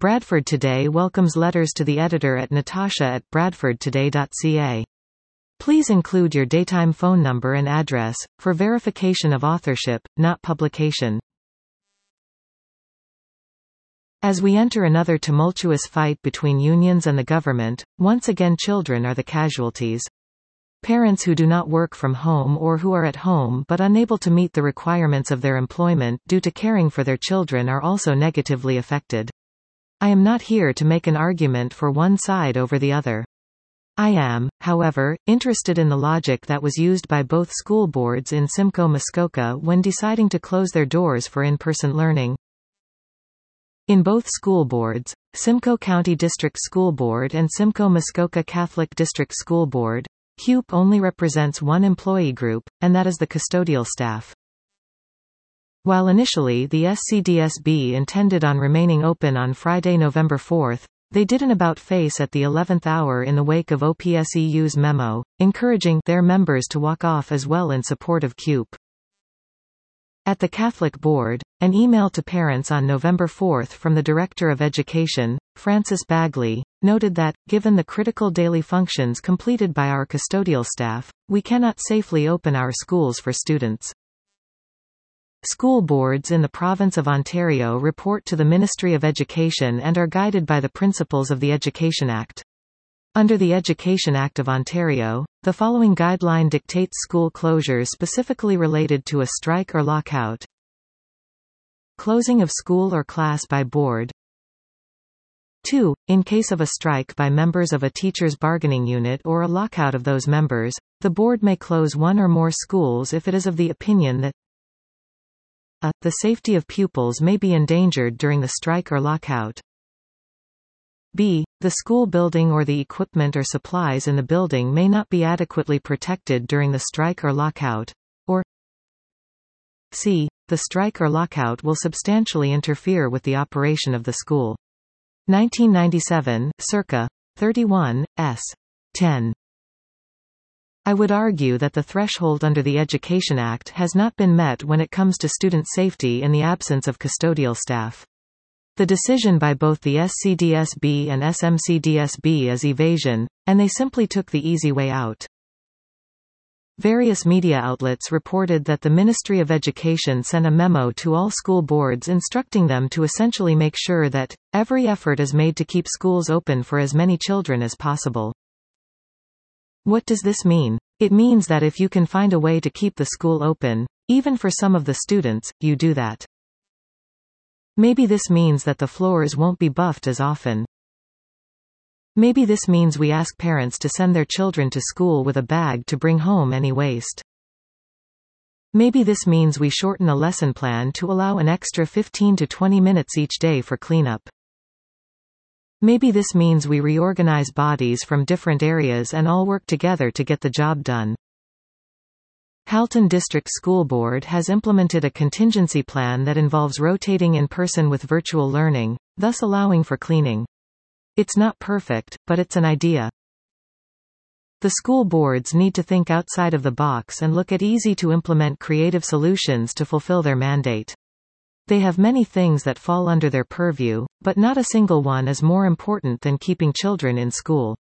Bradford Today welcomes letters to the editor at natasha@bradfordtoday.ca. Please include your daytime phone number and address, for verification of authorship, not publication. As we enter another tumultuous fight between unions and the government, once again children are the casualties. Parents who do not work from home or who are at home but unable to meet the requirements of their employment due to caring for their children are also negatively affected. I am not here to make an argument for one side over the other. I am, however, interested in the logic that was used by both school boards in Simcoe Muskoka when deciding to close their doors for in-person learning. In both school boards, Simcoe County District School Board and Simcoe Muskoka Catholic District School Board, CUPE only represents one employee group, and that is the custodial staff. While initially the SCDSB intended on remaining open on Friday, November 4, they did an about-face at the 11th hour in the wake of OPSEU's memo, encouraging their members to walk off as well in support of CUPE. At the Catholic Board, an email to parents on November 4 from the Director of Education, Francis Bagley, noted that, given the critical daily functions completed by our custodial staff, we cannot safely open our schools for students. School boards in the province of Ontario report to the Ministry of Education and are guided by the principles of the Education Act. Under the Education Act of Ontario, the following guideline dictates school closures specifically related to a strike or lockout. Closing of school or class by board. 2. In case of a strike by members of a teachers' bargaining unit or a lockout of those members, the board may close one or more schools if it is of the opinion that the safety of pupils may be endangered during the strike or lockout. B. The school building or the equipment or supplies in the building may not be adequately protected during the strike or lockout. Or C. The strike or lockout will substantially interfere with the operation of the school. 1997, circa. 31, s. 10. I would argue that the threshold under the Education Act has not been met when it comes to student safety in the absence of custodial staff. The decision by both the SCDSB and SMCDSB is evasion, and they simply took the easy way out. Various media outlets reported that the Ministry of Education sent a memo to all school boards instructing them to essentially make sure that every effort is made to keep schools open for as many children as possible. What does this mean? It means that if you can find a way to keep the school open, even for some of the students, you do that. Maybe this means that the floors won't be buffed as often. Maybe this means we ask parents to send their children to school with a bag to bring home any waste. Maybe this means we shorten a lesson plan to allow an extra 15 to 20 minutes each day for cleanup. Maybe this means we reorganize bodies from different areas and all work together to get the job done. Halton District School Board has implemented a contingency plan that involves rotating in person with virtual learning, thus allowing for cleaning. It's not perfect, but it's an idea. The school boards need to think outside of the box and look at easy-to-implement creative solutions to fulfill their mandate. They have many things that fall under their purview, but not a single one is more important than keeping children in school.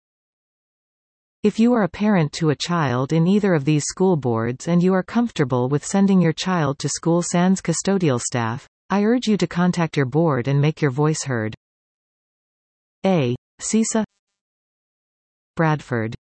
If you are a parent to a child in either of these school boards and you are comfortable with sending your child to school sans custodial staff, I urge you to contact your board and make your voice heard. A. CISA, Bradford.